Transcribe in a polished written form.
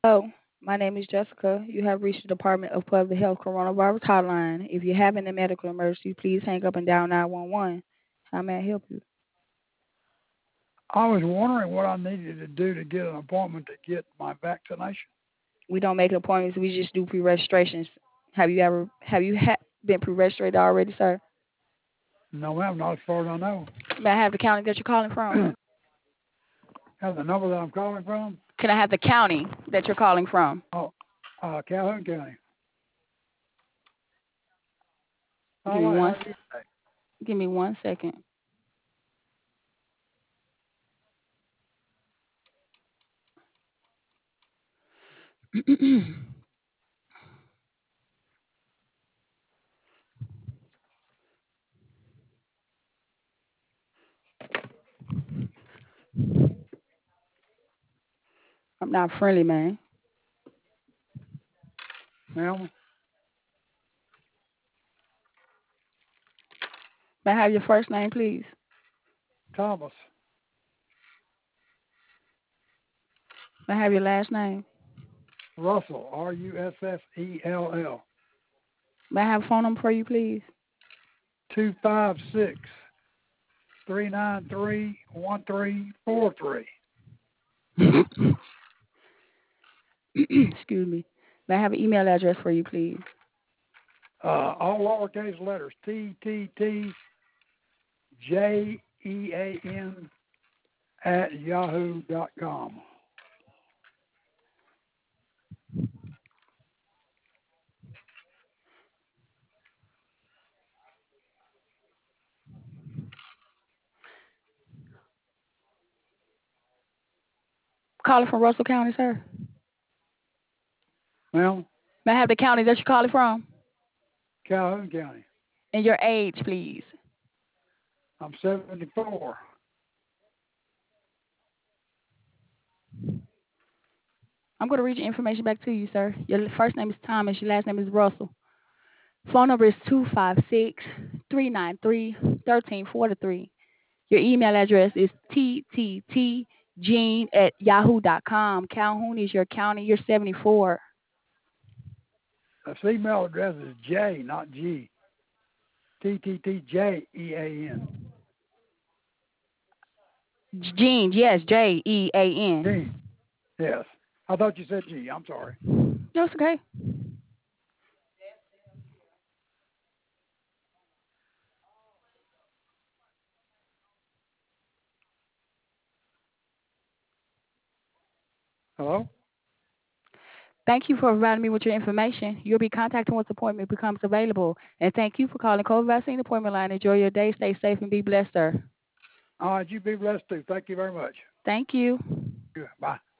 Hello, my name is Jessica. You have reached the Department of Public Health Coronavirus Hotline. If you're having a medical emergency, please hang up and dial 911. How may I help you? I was wondering what I needed to do to get an appointment to get my vaccination. We don't make appointments. We just do pre-registrations. Have you been pre-registered already, sir? No, ma'am, not as far as I know. May I have the county that you're calling from? Have the number that I'm calling from? Can I have the county that you're calling from? Oh, Calhoun County. Give me All right, one. how are you today? Give me 1 second. I'm not friendly, man. Ma'am, May I have your first name, please? Thomas, May I have your last name? Russell, Russell, May I have a phone number for you, please? 256 393 1343. Excuse me. May I have an email address for you, please? All lowercase letters, TTTJEAN@yahoo.com. Calling from Russell County, sir. Ma'am, May I have the county that you're calling from? Calhoun County. And your age, please. I'm 74. I'm going to read your information back to you, sir. Your first name is Thomas. Your last name is Russell. Phone number is 256-393-1343. Your email address is tttgene@yahoo.com. Calhoun is your county. You're 74. This email address is J, not G. TTTJEAN. Gene, yes, Jean. Gene. Yes. I thought you said G. I'm sorry. No, it's okay. Hello? Thank you for providing me with your information. You'll be contacting once appointment becomes available. And thank you for calling COVID vaccine appointment line. Enjoy your day. Stay safe and be blessed, sir. All right, you be blessed too. Thank you very much. Thank you. Good. Bye.